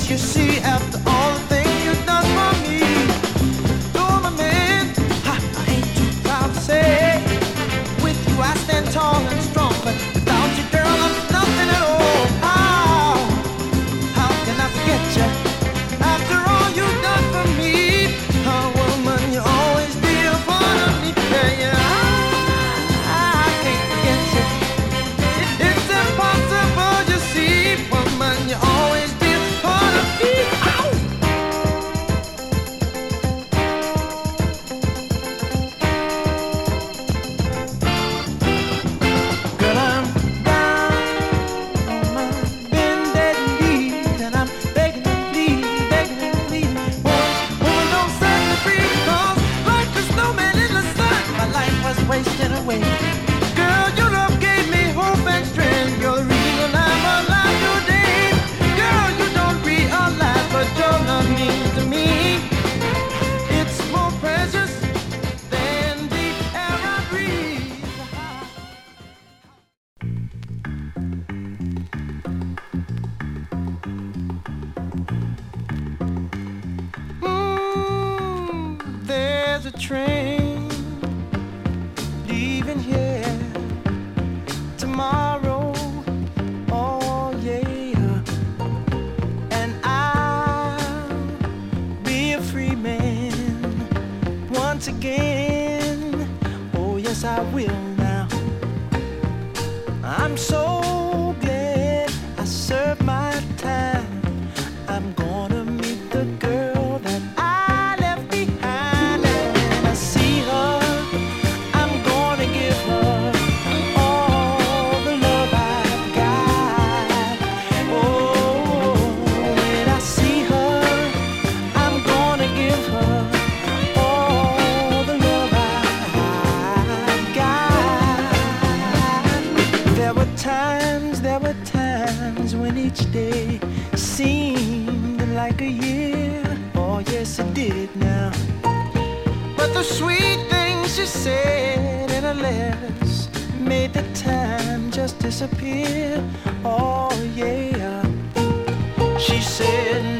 You see, after all the things you've done for me, you're my man. I ain't too proud to say. With you I stand tall and strong, but without you, girl, I'm nothing at all. How can I forget you? After all you've done for me, woman, you always be a part of me. Yeah, I can't forget you. It's impossible, you see, woman, you always be a part of me. Ow! Girl, I'm down on my bended knees, and I'm begging and pleading, begging and pleading. Woman, don't set me free, 'cause like a snowman in the sun, my life was wasting away. Girl, your love gave me hope and strength. You're the reason I'm alive today. Girl, you don't realize what your love means to me. It's more precious than the air I breathe. There's a train leaving here tomorrow. Oh yeah, and I'll be a free man once again. Oh yes, I will now. I'm so glad I served my time. I'm gonna meet the girl that I left behind, and when I see her, I'm gonna give her all the love I've got. Oh, when I see her, I'm gonna give her all the love I've got. There were times when each day seemed like a year. Oh yes, it did now. But the sweet things she said in her letters made the time just disappear. Oh yeah. She said